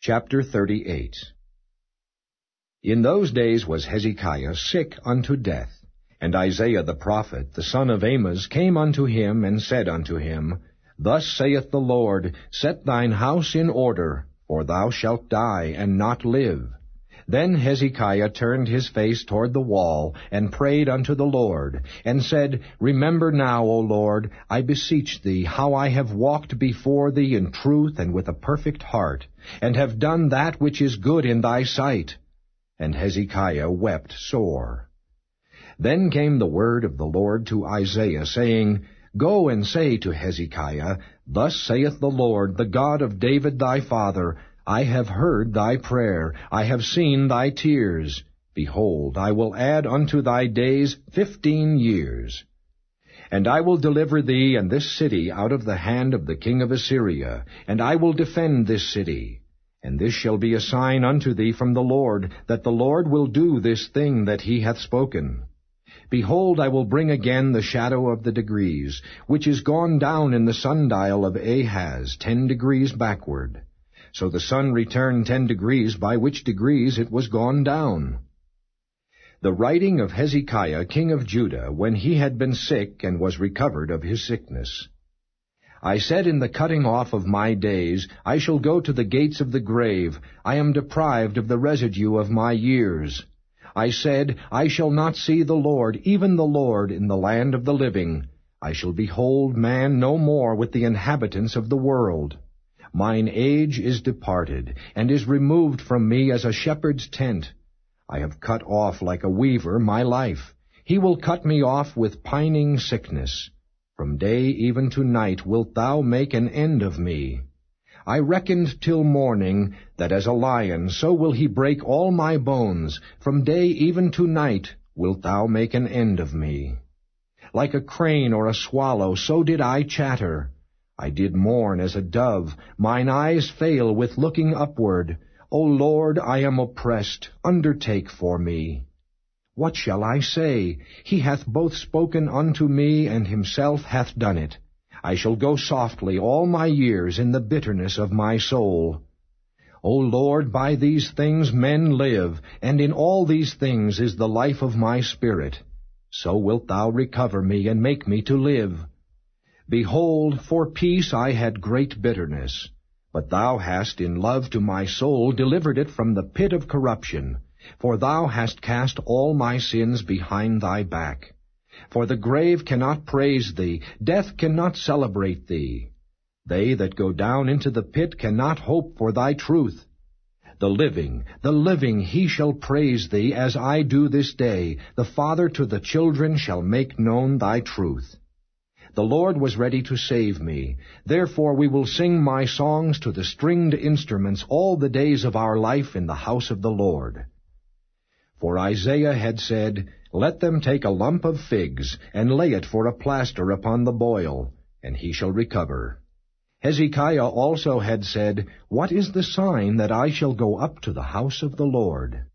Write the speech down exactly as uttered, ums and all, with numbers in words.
Chapter thirty-eight. In those days was Hezekiah sick unto death, and Isaiah the prophet, the son of Amoz, came unto him, and said unto him, Thus saith the Lord, Set thine house in order, for thou shalt die, and not live. Then Hezekiah turned his face toward the wall, and prayed unto the Lord, and said, Remember now, O Lord, I beseech thee, how I have walked before thee in truth and with a perfect heart, and have done that which is good in thy sight. And Hezekiah wept sore. Then came the word of the Lord to Isaiah, saying, Go and say to Hezekiah, Thus saith the Lord, the God of David thy father, I have heard thy prayer, I have seen thy tears. Behold, I will add unto thy days fifteen years. And I will deliver thee and this city out of the hand of the king of Assyria, and I will defend this city. And this shall be a sign unto thee from the Lord, that the Lord will do this thing that he hath spoken. Behold, I will bring again the shadow of the degrees, which is gone down in the sundial of Ahaz, ten degrees backward. So the sun returned ten degrees, by which degrees it was gone down. The writing of Hezekiah king of Judah, when he had been sick, and was recovered of his sickness. I said in the cutting off of my days, I shall go to the gates of the grave, I am deprived of the residue of my years. I said, I shall not see the Lord, even the Lord, in the land of the living. I shall behold man no more with the inhabitants of the world. Mine age is departed, and is removed from me as a shepherd's tent. I have cut off like a weaver my life. He will cut me off with pining sickness. From day even to night wilt thou make an end of me. I reckoned till morning, that as a lion so will he break all my bones. From day even to night wilt thou make an end of me. Like a crane or a swallow, so did I chatter. I did mourn as a dove, mine eyes fail with looking upward. O Lord, I am oppressed, undertake for me. What shall I say? He hath both spoken unto me, and himself hath done it. I shall go softly all my years in the bitterness of my soul. O Lord, by these things men live, and in all these things is the life of my spirit. So wilt thou recover me, and make me to live. Behold, for peace I had great bitterness, but thou hast in love to my soul delivered it from the pit of corruption, for thou hast cast all my sins behind thy back. For the grave cannot praise thee, death cannot celebrate thee. They that go down into the pit cannot hope for thy truth. The living, the living, he shall praise thee, as I do this day. The father to the children shall make known thy truth. The Lord was ready to save me. Therefore we will sing my songs to the stringed instruments all the days of our life in the house of the Lord. For Isaiah had said, Let them take a lump of figs, and lay it for a plaster upon the boil, and he shall recover. Hezekiah also had said, What is the sign that I shall go up to the house of the Lord?